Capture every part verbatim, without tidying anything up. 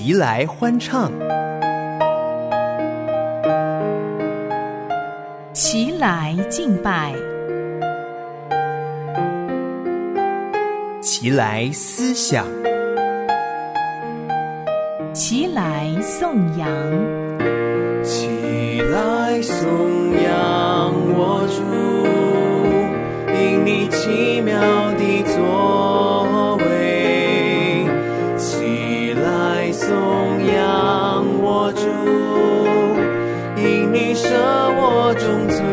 齐来欢唱， 齐来敬拜， 齐来思想， 齐来颂扬， 齐来颂扬我主，因你奇妙的作为。齐来颂扬我主，因你赦我重罪。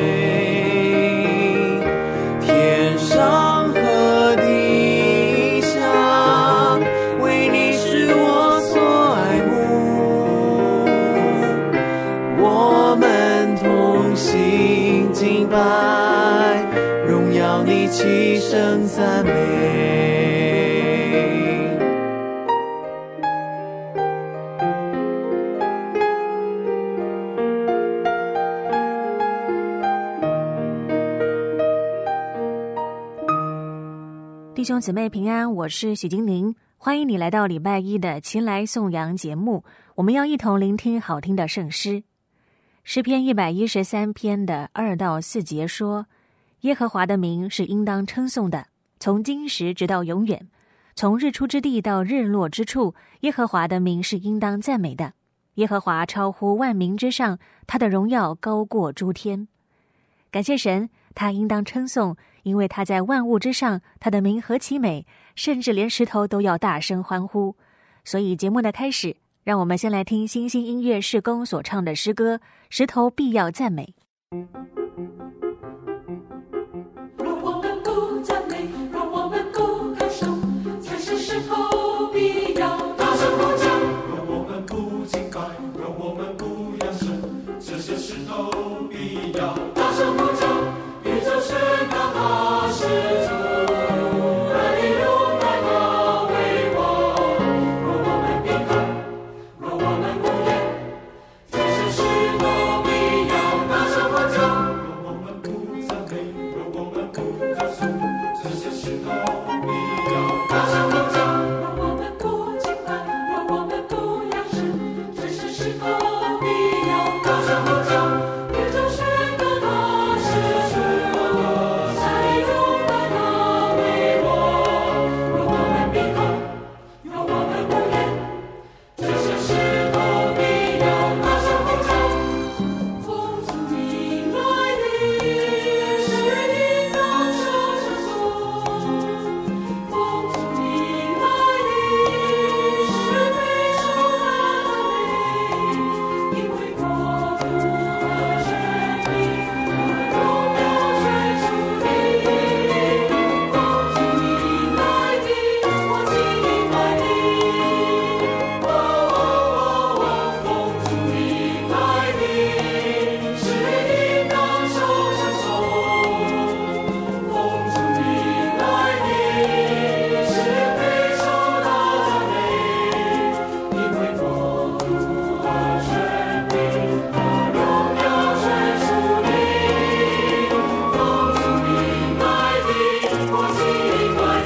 天上和地下，为你是我所爱慕。我们同心敬拜，荣耀你，齐声赞美。 弟兄姊妹平安，我是许金玲，欢迎你来到礼拜一的齐来颂扬节目。我们要一同聆听好听的圣诗。诗篇一百一十三篇的二到四节说，耶和华的名是应当称颂的，从今时直到永远，从日出之地到日落之处，耶和华的名是应当赞美的。耶和华超乎万民之上，他的荣耀高过诸天。感谢神，他应当称颂，因为他在万物之上，他的名何其美，甚至连石头都要大声欢呼。所以节目的开始，让我们先来听新兴音乐事工所唱的诗歌《石头必要赞美》。 若我们不赞美，若我们不歌颂，全是石头必要大声呼叫。 若我们不敬拜，若我们不扬声，这些石头必要大声呼叫。宇宙宣告他是主，儿女拥戴他为王。若我们闭口，若我们无言，这些石头必要大声呼叫。 若我们不赞美，若我们不歌颂，这些石头必要大声呼叫。若我们不敬拜，若我们不扬声，这些石头必要大声呼叫。宇宙宣告他是主，儿女拥戴他为王。若我们闭口，若我们无言，这些石头必要大声呼叫。风从你来临，是应当受称颂。风从你来临，是备受大赞美，因为国度和权柄和荣耀全属你。风从你来临，我敬拜你。哦哦哦，风从你来临，是应当受称颂。风从你来临，是备受大赞美，因为国度和权柄和荣耀全属你。风从你来临，我敬拜你。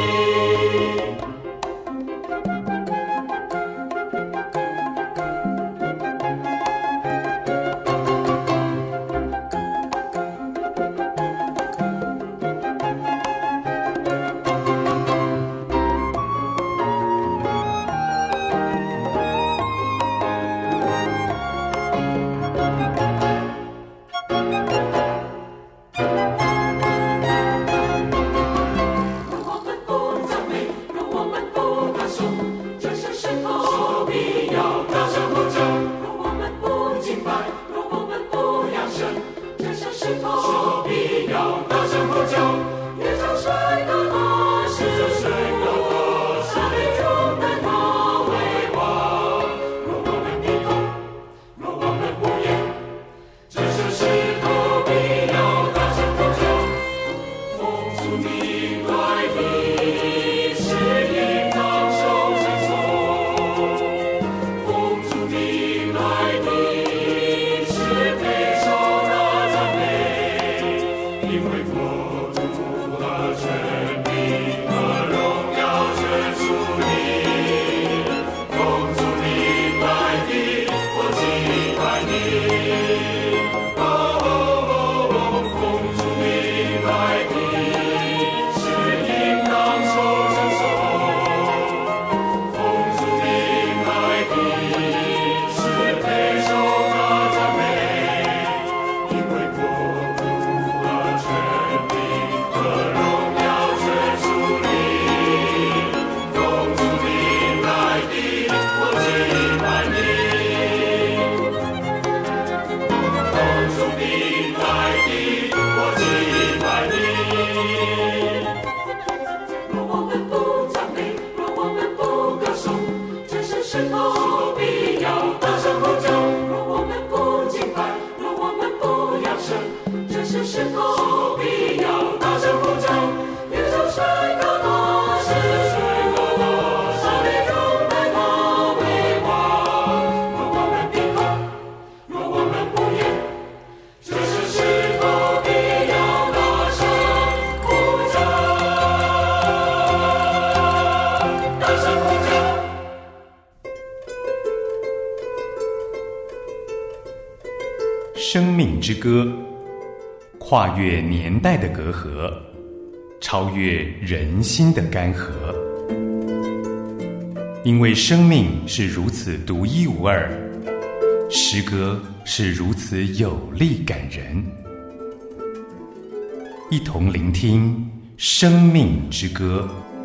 若我们不赞美，若我们不歌颂，这些石头必要大声呼叫。若我们不敬拜，若我们不扬声，这些石头必要大声呼叫。宇宙宣告他是主，儿女拥戴他为王。若我们闭口，若我们无言，这些石头必要大声呼叫。风从你来临，是应当受称颂。风从你来临，是备受大赞美，因为国度和权柄和荣耀全属你。风从生命之歌，跨越年代的隔阂，超越人心的干涸。因为生命是如此独一无二，诗歌是如此有力感人。一同聆听生命之歌。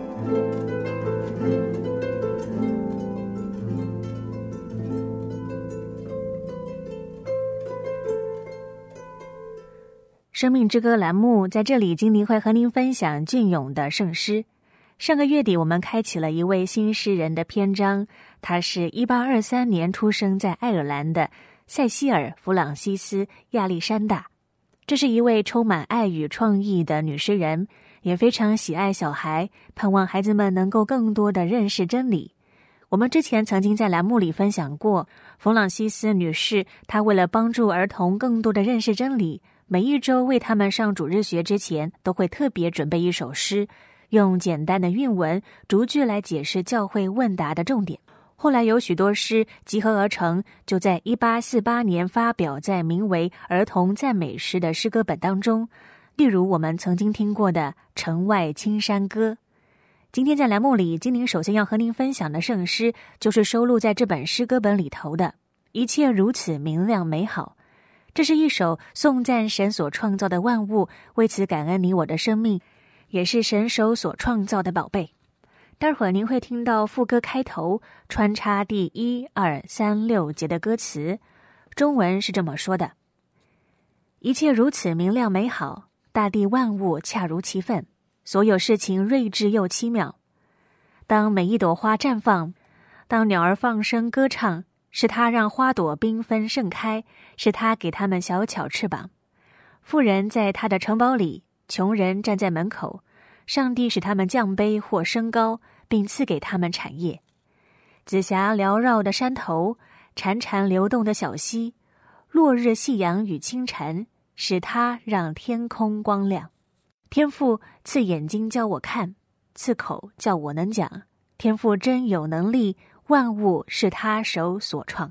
生命之歌栏目在这里，今天会和您分享隽永的圣诗。上个月底，我们开启了一位新诗人的篇章，他是一八二三年出生在爱尔兰的塞西尔·弗朗西斯·亚历山大。这是一位充满爱与创意的女诗人，也非常喜爱小孩，盼望孩子们能够更多的认识真理。我们之前曾经在栏目里分享过，弗朗西斯女士，她为了帮助儿童更多的认识真理，每一周为他们上主日学之前，都会特别准备一首诗，用简单的韵文逐句来解释教会问答的重点。后来有许多诗集合而成，就在一八四八年发表在名为《儿童赞美诗》的诗歌本当中，例如我们曾经听过的《城外青山歌》。今天在栏目里，金玲首先要和您分享的圣诗，就是收录在这本诗歌本里头的《一切如此明亮美好》。这是一首颂赞神所创造的万物，为此感恩你我的生命，也是神手所创造的宝贝。待会儿您会听到副歌开头穿插第一、二、三、六节的歌词，中文是这么说的：一切如此明亮美好，大地万物恰如其分，所有事情睿智又奇妙。当每一朵花绽放，当鸟儿放声歌唱，是他让花朵缤纷盛开，是他给他们小巧翅膀。富人在他的城堡里，穷人站在门口，上帝使他们降卑或升高，并赐给他们产业。紫霞缭绕的山头，潺潺流动的小溪，落日夕阳与清晨，使他让天空光亮。天父赐眼睛叫我看，赐口叫我能讲，天父真有能力，万物是他手所创。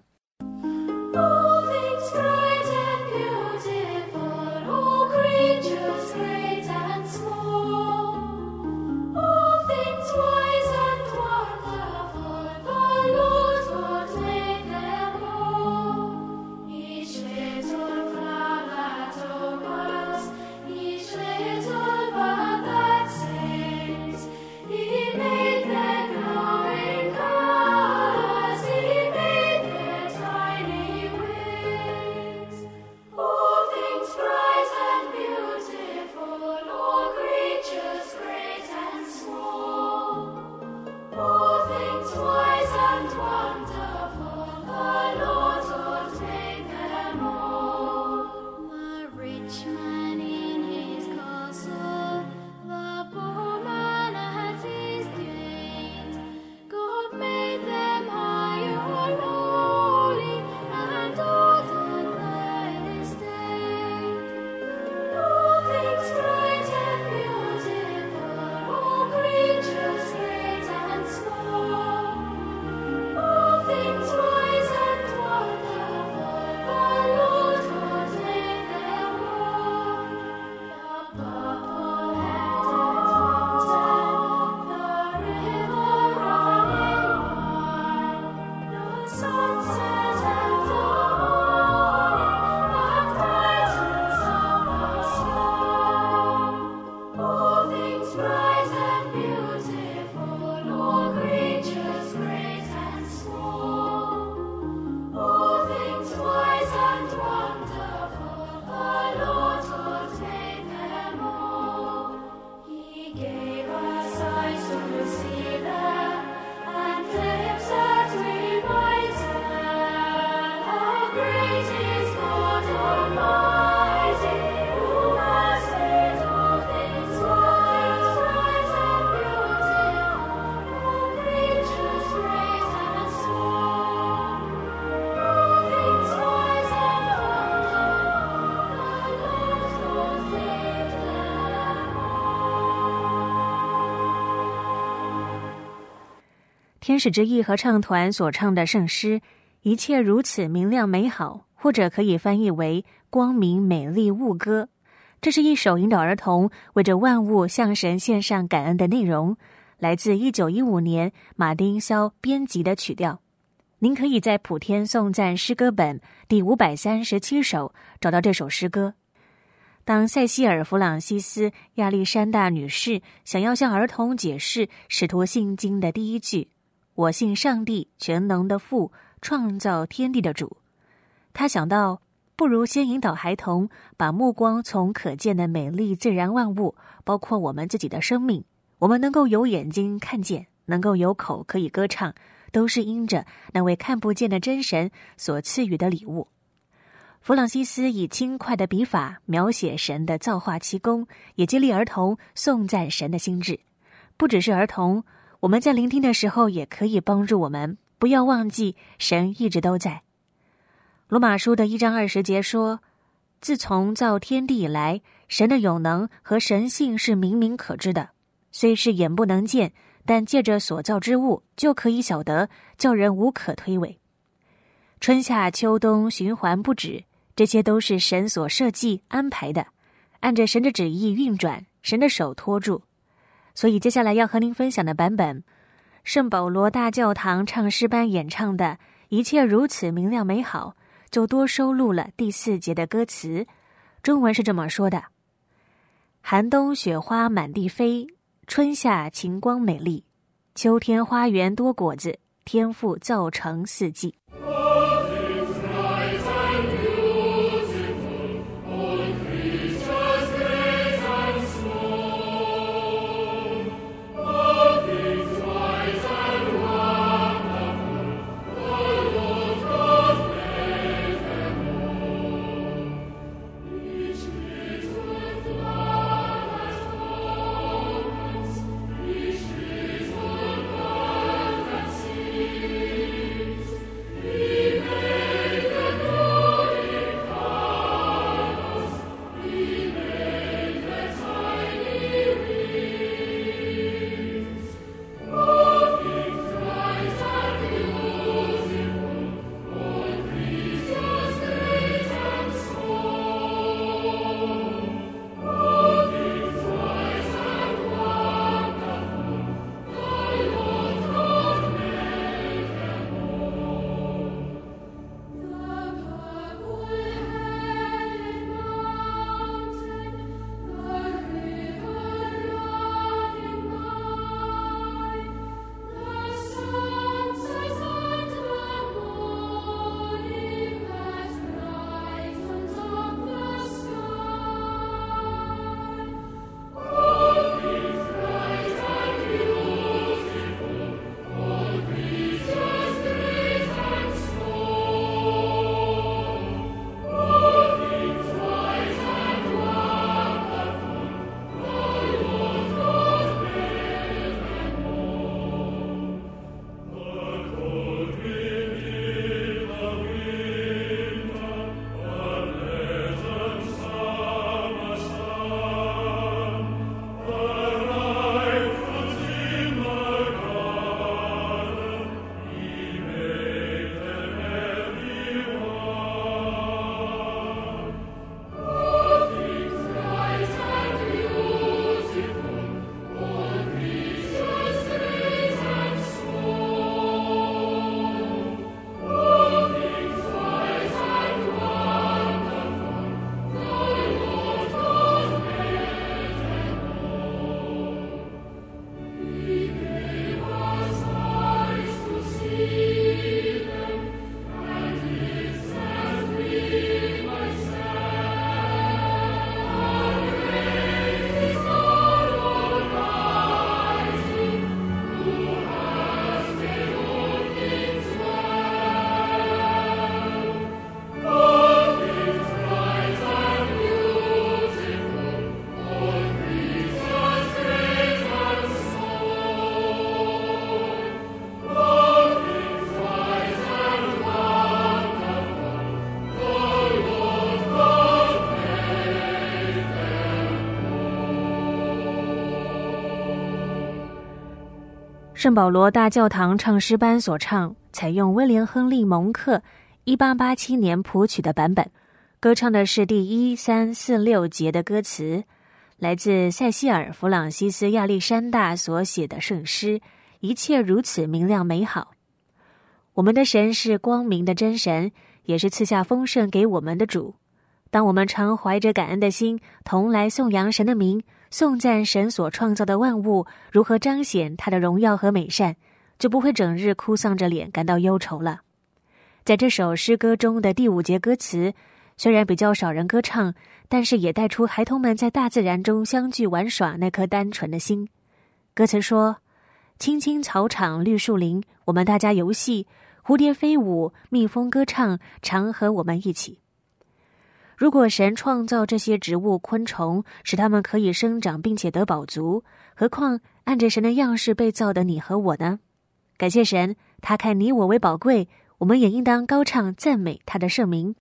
All things bright and beautiful, all creatures great and small, all things wise and wonderful, the Lord would make them all. Each little flower that opens, each little bird that sings, He made their glowing colors, He made their tiny wings. All things bright and beautiful, all creatures great and small, all things wise and wonderful, the Lord would make them all. The rich man in his castle, the poor man at his gate, God made them high or lowly, and ordered their estate. All things bright and beautiful, all creatures great and small, all things wise and wonderful, the Lord would make them all. The purple-headed fountain, the river running wide, the sunset and the morning, the brightness of the sky. All things bright and beautiful, all creatures great and small, all things wise and wonderful, the Lord would make them all. He gave us eyes to see them, and lips that we might tell how great is God Almighty, who has made all things wise, bright and beautiful, all creatures great and small, all things wise and wonderful, the Lord would make them all. 天使之翼合唱团所唱的圣诗，一切如此明亮美好， 或者可以翻译为光明美丽物歌。这是一首引导儿童为着万物向神献上感恩的内容，来自一九一五年马丁肖编辑的曲调。您可以在普天颂赞诗歌本第五百三十七首找到这首诗歌。当塞西尔·弗朗西斯·亚历山大女士想要向儿童解释《使徒信经》的第一句“我信上帝，全能的父，创造天地的主”，她想到不如先引导孩童把目光从可见的美丽自然万物，包括我们自己的生命，我们能够有眼睛看见，能够有口可以歌唱，都是因着那位看不见的真神所赐予的礼物。弗朗西斯以轻快的笔法描写神的造化奇功，也激励儿童颂赞神的心智。不只是儿童，我们在聆听的时候也可以帮助我们不要忘记神一直都在。罗马书的一章二十节说，自从造天地以来，神的永能和神性是明明可知的，虽是眼不能见，但借着所造之物就可以晓得，叫人无可推诿。春夏秋冬循环不止，这些都是神所设计安排的，按着神的旨意运转，神的手托住。所以接下来要和您分享的版本，圣保罗大教堂唱诗班演唱的一切如此明亮美好，就多收录了第四节的歌词。中文是这么说的：寒冬雪花满地飞，春夏晴光美丽，秋天花园多果子，天父造成四季。圣保罗大教堂唱诗班所唱，采用威廉·亨利·蒙克一八八七年谱曲的版本，歌唱的是第一、三、四、六节的歌词，来自塞西尔·弗朗西斯·亚历山大所写的圣诗，一切如此明亮美好。我们的神是光明的真神，也是赐下丰盛给我们的主。当我们常怀着感恩的心，同来颂扬神的名，颂赞神所创造的万物如何彰显他的荣耀和美善，就不会整日哭丧着脸感到忧愁了。在这首诗歌中的第五节歌词，虽然比较少人歌唱，但是也带出孩童们在大自然中相聚玩耍那颗单纯的心。歌词说：青青草场绿树林，我们大家游戏，蝴蝶飞舞，蜜蜂歌唱，常和我们一起。如果神创造这些植物昆虫，使它们可以生长并且得饱足，何况按着神的样式被造的你和我呢？感谢神，他看你我为宝贵，我们也应当高唱赞美他的圣名。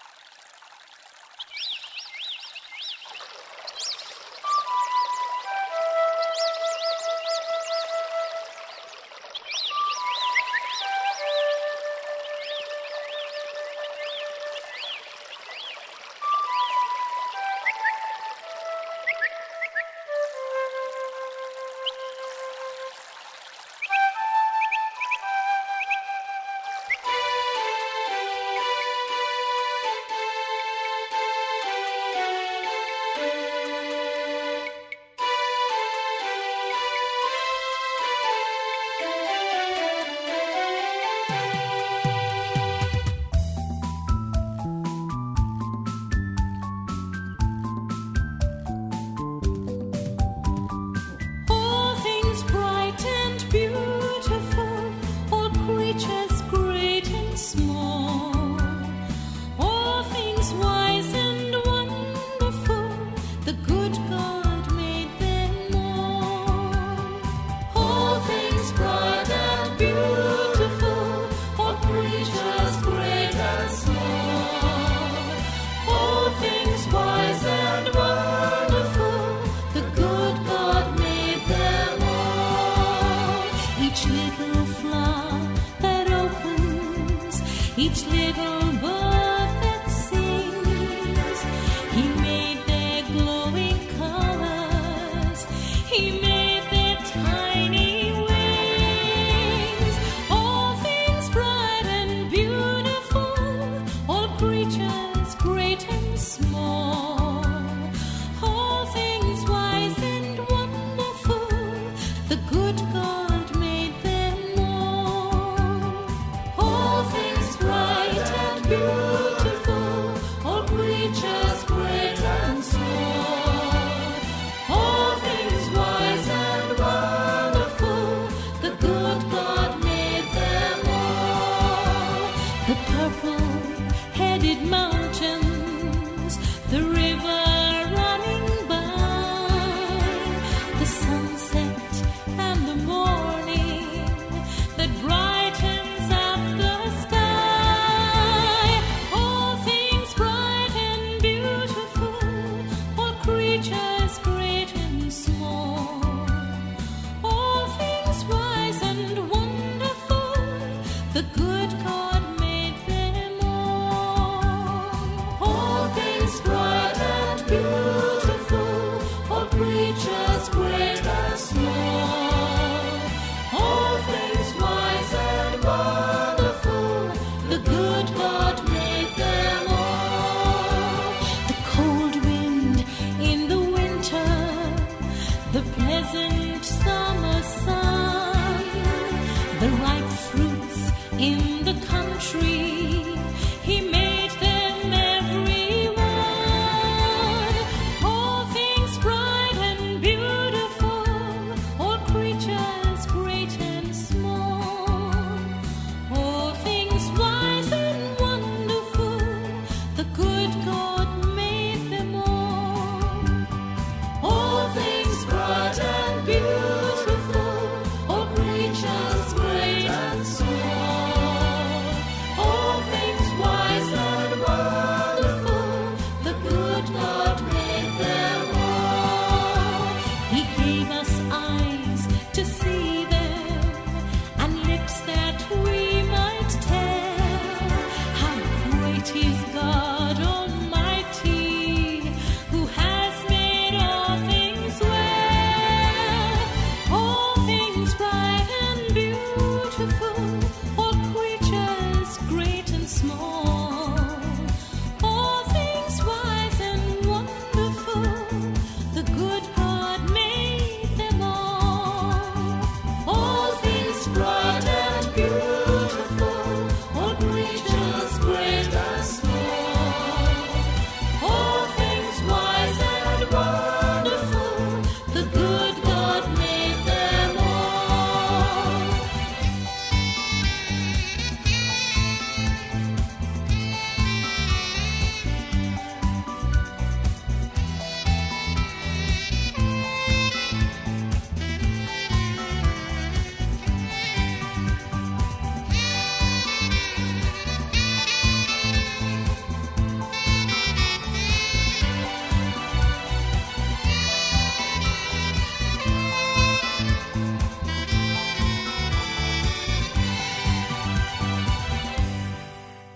Each little bird that sings, He made their glowing colors, He made their tiny wings. All things bright and beautiful, all creatures great and small, all things wise and wonderful, the good God made them all. All things bright and beautiful, all creatures great and small, all things wise and wonderful, the good God made them all. The purple-headed mountains, the river running by, the sunset and the morning that brightens up the sky. All things bright and beautiful, all creatures great and small, all things wise and wonderful, the good God made them all. All things bright and beautiful, all creatures great and small, all things wise and wonderful, the good God made them all. The cold wind in the winter, the pleasant summer sun, the ripe fruits in the country, He made them every one. All things bright and beautiful, all creatures great and small, all things wise and wonderful, the good God made them all. All things bright and beautiful, all creatures great and small, all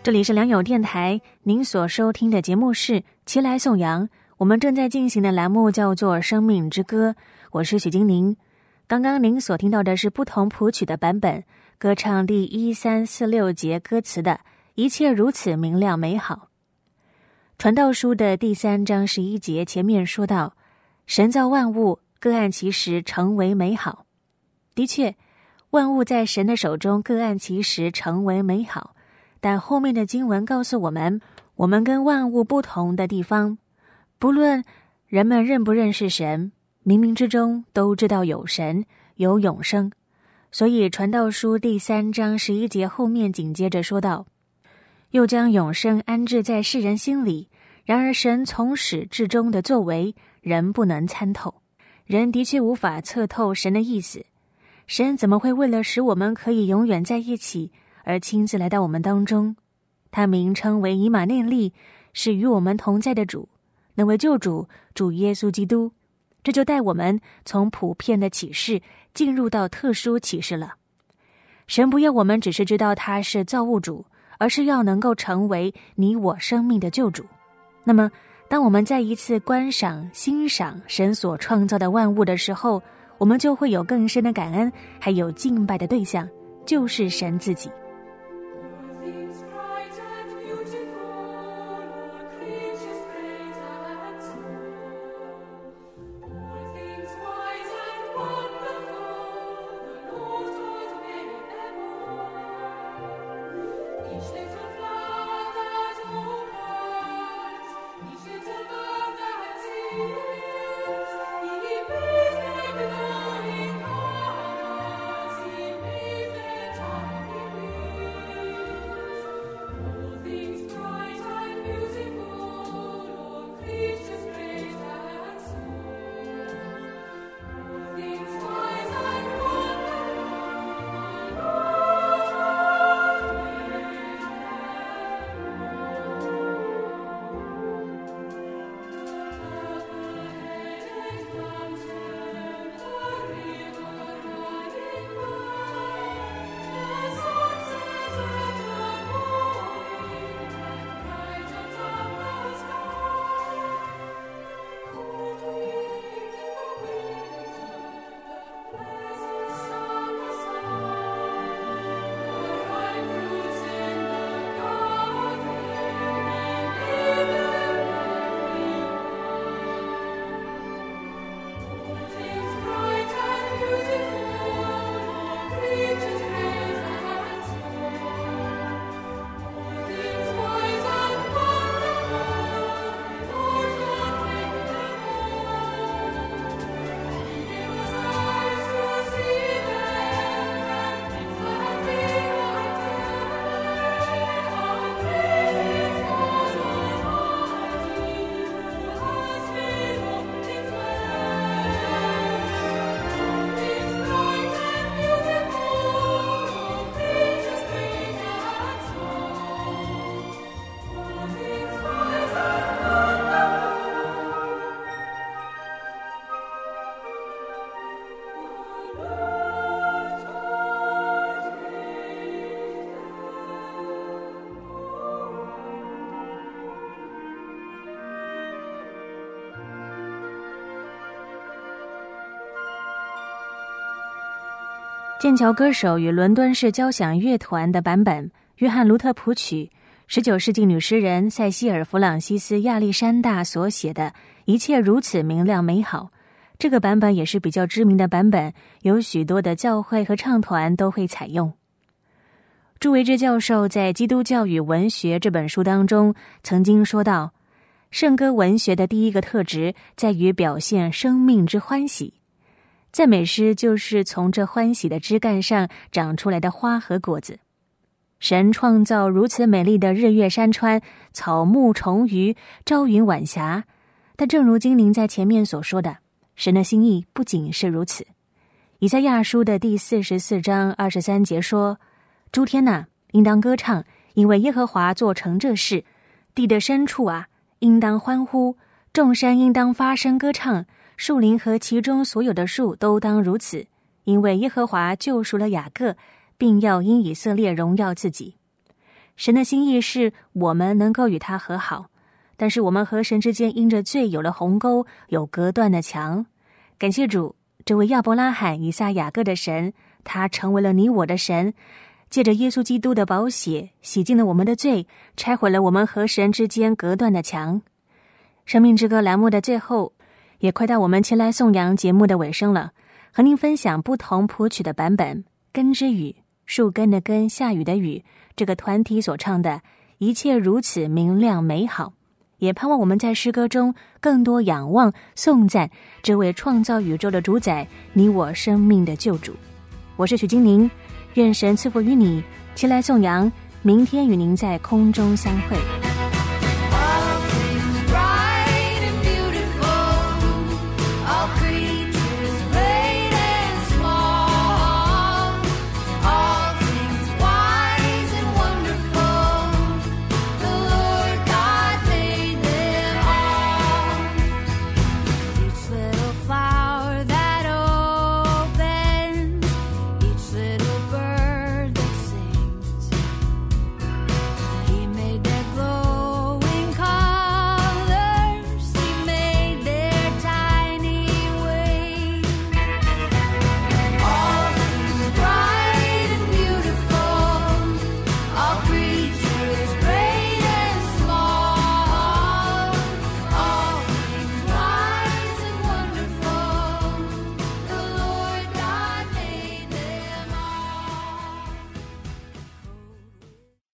这里是良友电台，您所收听的节目是齐来颂扬，我们正在进行的栏目叫做生命之歌，我是许金玲。刚刚您所听到的是不同谱曲的版本，歌唱第一三四六节歌词的一切如此明亮美好。传道书的第三章十一节前面说到，神造万物各按其时成为美好。的确，万物在神的手中各按其时成为美好，但后面的经文告诉我们，我们跟万物不同的地方，不论人们认不认识神，冥冥之中都知道有神，有永生。所以传道书第三章十一节后面紧接着说道，又将永生安置在世人心里，然而神从始至终的作为，人不能参透，人的确无法测透神的意思。神怎么会为了使我们可以永远在一起，而亲自来到我们当中？他名称为以马内利，是与我们同在的主，那位救主，主耶稣基督。这就带我们从普遍的启示进入到特殊启示了。神不要我们只是知道他是造物主，而是要能够成为你我生命的救主。那么当我们再一次观赏欣赏神所创造的万物的时候，我们就会有更深的感恩，还有敬拜的对象就是神自己。剑桥歌手与伦敦市交响乐团的版本，约翰·卢特谱曲，十九世纪女诗人塞西尔·弗朗西斯·亚历山大所写的《一切如此明亮美好》。这个版本也是比较知名的版本，有许多的教会和唱团都会采用。朱维之教授在《基督教与文学》这本书当中曾经说到，圣歌文学的第一个特质在于表现生命之欢喜。赞美诗就是从这欢喜的枝干上长出来的花和果子。神创造如此美丽的日月山川、草木虫鱼、朝云晚霞，但正如金玲在前面所说的，神的心意不仅是如此。以赛亚书的第四十四章二十三节说，诸天哪，应当歌唱，因为耶和华做成这事。地的深处啊，应当欢呼，众山应当发声歌唱，树林和其中所有的树都当如此，因为耶和华救赎了雅各，并要因以色列荣耀自己。 神的心意是我们能够与他和好，但是我们和神之间因着罪有了鸿沟，有隔断的墙。感谢主，这位亚伯拉罕、以撒、雅各的神，他成为了你我的神，借着耶稣基督的宝血洗净了我们的罪，拆毁了我们和神之间隔断的墙。生命之歌栏目的最后，也快到我们前来颂扬节目的尾声了，和您分享不同谱曲的版本。根之语，树根的根，下雨的雨，这个团体所唱的一切如此明亮美好，也盼望我们在诗歌中更多仰望颂赞这位创造宇宙的主宰，你我生命的救主。我是许金玲，愿神赐福于你，前来颂扬，明天与您在空中相会。